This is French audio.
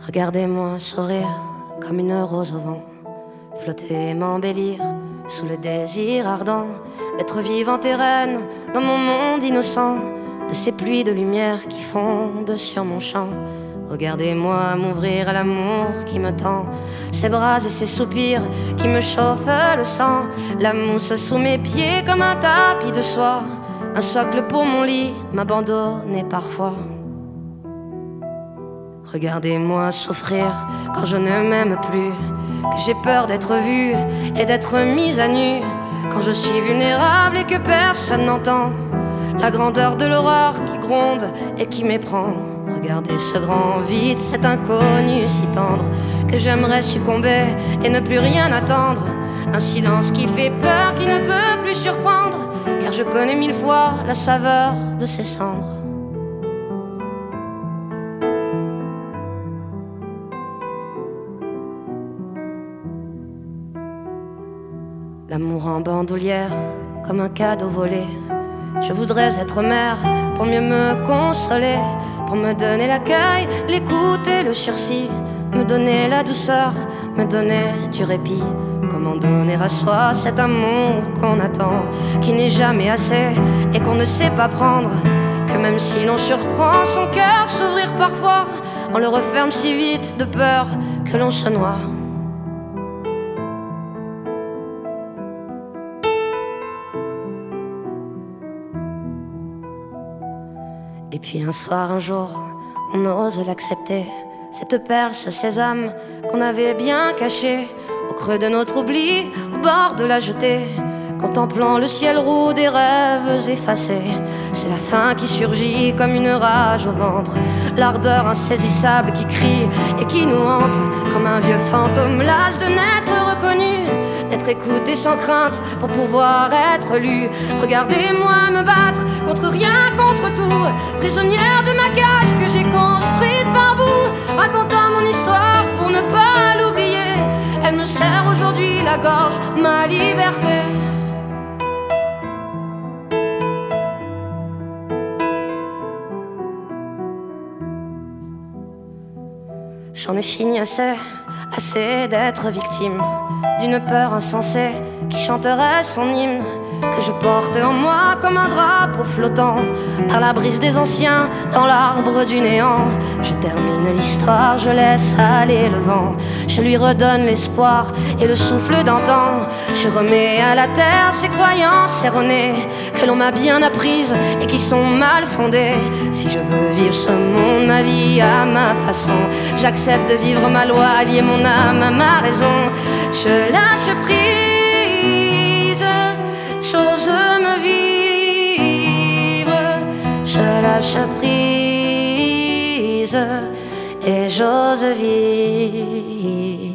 Regardez-moi sourire comme une rose au vent, flotter et m'embellir sous le désir ardent d'être vivante et reine dans mon monde innocent, de ces pluies de lumière qui fondent sur mon champ. Regardez-moi m'ouvrir à l'amour qui me tend, ses bras et ses soupirs qui me chauffent le sang, la mousse sous mes pieds comme un tapis de soie, un socle pour mon lit m'abandonner parfois. Regardez-moi souffrir quand je ne m'aime plus, que j'ai peur d'être vue et d'être mise à nu, quand je suis vulnérable et que personne n'entend la grandeur de l'horreur qui gronde et qui m'éprend. Regardez ce grand vide, cet inconnu si tendre, que j'aimerais succomber et ne plus rien attendre. Un silence qui fait peur, qui ne peut plus surprendre, car je connais mille fois la saveur de ses cendres. L'amour en bandoulière, comme un cadeau volé. Je voudrais être mère pour mieux me consoler, pour me donner l'accueil, l'écoute et le sursis, me donner la douceur, me donner du répit. Comment donner à soi cet amour qu'on attend, qui n'est jamais assez et qu'on ne sait pas prendre, que même si l'on surprend son cœur s'ouvrir parfois, on le referme si vite de peur que l'on se noie. Et puis un soir, un jour, on ose l'accepter, cette perle, ce sésame qu'on avait bien caché au creux de notre oubli, au bord de la jetée, contemplant le ciel roux des rêves effacés. C'est la faim qui surgit comme une rage au ventre, l'ardeur insaisissable qui crie et qui nous hante, comme un vieux fantôme las de n'être reconnu, d'être écouté sans crainte pour pouvoir être lu. Regardez-moi me battre contre rien, contre tout, prisonnière de ma cage que j'ai construite par bout, racontant mon histoire pour ne pas l'oublier. Elle me serre aujourd'hui la gorge, ma liberté. J'en ai fini assez, assez d'être victime d'une peur insensée qui chanterait son hymne, que je porte en moi comme un drapeau flottant par la brise des anciens dans l'arbre du néant. Je termine l'histoire, je laisse aller le vent, je lui redonne l'espoir et le souffle d'antan. Je remets à la terre ces croyances erronées que l'on m'a bien apprises et qui sont mal fondées. Si je veux vivre ce monde, ma vie à ma façon, j'accepte de vivre ma loi, lier mon âme à ma raison. Je lâche prise, j'ose me vivre, je lâche prise et j'ose vivre.